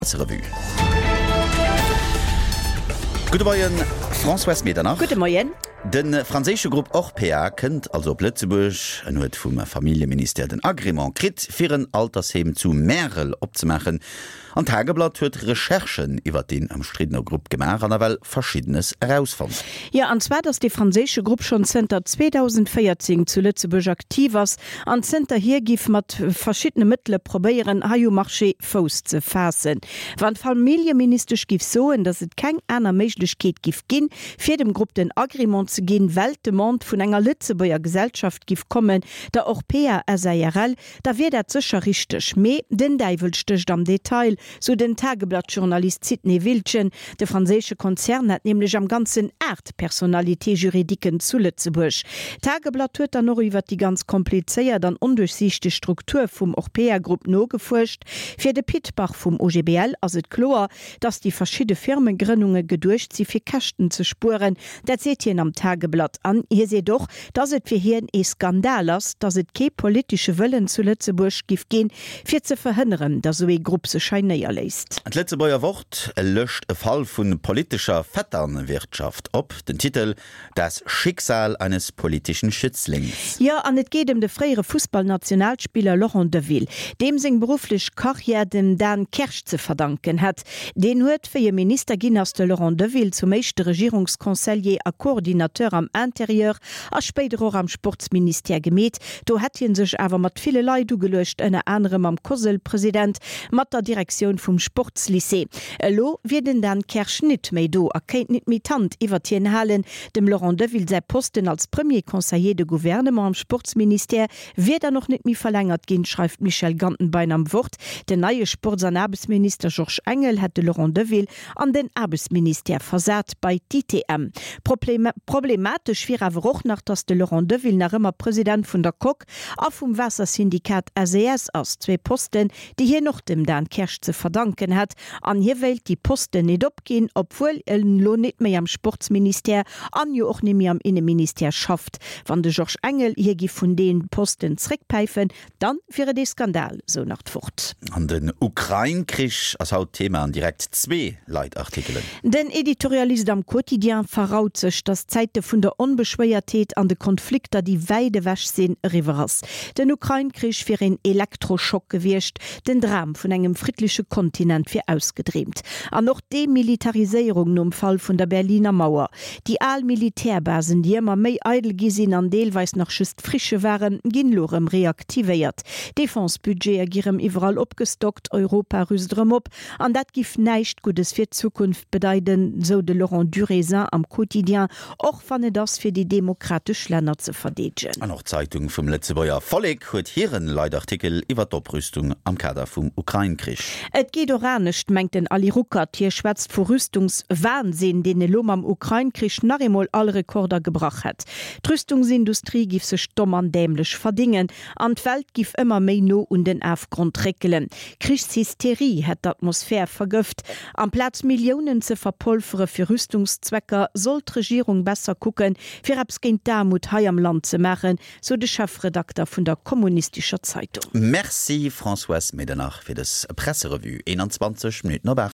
Revue. Guten Morgen, François Medernach. Guten Morgen. Den franzésche Gruppe Orpea kënnt also Plötzebusch en huet vum Familienminister den Agreement krit fir een Altersheim zu Merel opzemachen. An Tageblatt huet Recherchen iwwer den amstridner Gruppe gemach an well verschiedenes herausfand. Ja, anzwer dats die franzésche Gruppe schon Center 2014 zu Lützeburg aktiv ass, an Center hier gif mat verschiedene Mittel probéieren Haiomarché Fos ze fassen. Wann Familienministersch gif soen, dats et keng einer Meiglechkeet gif ginn, fir dem Gruppe den Agreement ze ginn Weltdemand vun enger Lützeburger Gesellschaft gif kommen, der Orpea SARL, da wie der zecher richtech méi den Deiwelstöcht am Detail, so den Tageblattjournalist Sidney Wildchen. Der franzésche Konzern hat nämlich am ganzen Art Personalité juridiken zu Lützeburg. Tageblatt huet dann noch iwwer die ganz kompliziert an undurchsichtige Struktur vum Orpea Group no gefurcht. Fir de Pitbach vum OGBL as et klar, dass die verschiedene Firmengründungen gedurcht sie fir Kächten zu spuren. Dat seht ihr am Tageblatt an. Hier seht doch, dass et fir hier ein Skandal ist, dass et ke politische Wellen zu Lützeburg gif gehen, fir zu verhindern, dass so e Gruppe se scheine ja leist. Et letzte Beier Wort löscht e Fall vun politischer Vetternwirtschaft op den Titel Das Schicksal eines politischen Schützlings. Ja, an et geht de freiere Fußballnationalspieler Laurent Deville, dem seg beruflich Karriere dem Dan Kersch zu verdanken hat. Den huet fir je Minister Guinness de Laurent Deville zum mechte Regierungskonseiller a Koordinateur am Interieur a später auch am Sportsminister gemet. Do hat hin sech awer mat viele Leid gelöscht, enne anderem am Koselpräsident mat der Direktion vum Sportslycée. Lo wie den Dan Kersch nit méi do erkennt nit mitant iwwer hien halen. Dem Laurent Deville sei Posten als Premier Conseiller de Gouvernement am Sportsminister wird er noch nicht mehr verlängert gehen, schreibt Michel Gantenbein am Wort. Der neue Sports- und Arbeitsminister Georges Engel hat Laurent Deville an den Arbeitsminister versagt bei DTM. Problematisch wäre aber auch noch, dass der Laurent Deville nach immer Präsident von der KOK auf vom Wassersyndikat ACS aus 2 Posten, die hier noch dem Dan Kersch zu verdanken hat. An hier wählt die Posten nicht abgehen, obwohl er Lohn nicht mehr am Sportsminister, an ja auch nicht mehr am Innenminister schafft. Wenn der Georges Engel hier von den Posten zurückpfeifen, dann wäre der Skandal so nach fort. An den Ukraine-Krieg als Hauptthema an direkt 2 Leitartikeln. Den Editorialist am Quotidien verraut sich, dass Zeiten von der Unbeschwertheit an den Konflikten, die weidewäsch sind, rivers. Den Ukraine-Krieg für einen Elektroschock gewirrscht, den Dram von einem friedlichen Kontinent für ausgedreht. An noch Demilitarisierung im Fall von der Berliner Mauer. Die Militärbasen, die immer mehr eidel gesehen an Deelweis noch schüst frische waren, gin lorem reaktiviert. Defensebudget girem überall abgestockt, Europa rüstrem op, an dat gif neicht Gutes für Zukunft bedeiden, so de Laurent Durésin am Quotidien, auch fanne das für die demokratischen Länder zu verdedigen. An noch Zeitung vom Letzebauer Folleg huet hieren Leitartikel iwwer d'Oprüstung am Kader vom Ukraine-Krieg. Et geht oranecht, mengt den Ali Ruckert, hier schwätzt vor Rüstungswahnsinn, den Lom am Ukraine-Krieg nach einmal alle Rekorder gebracht hat. Die Rüstungsindustrie gif se stomm an dämlich verdingen, an die Welt gif immer mehr no und den Aufgrund reckelen. Kriegshysterie hat die Atmosphäre vergiftet. Am Platz Millionen zu verpulvere für Rüstungszwecke soll die Regierung besser gucken, für abs gegen Damut hei am Land zu machen, so der Chefredakteur von der kommunistischen Zeitung. Merci François Medernach für das Presserevue 21 Minuten noch.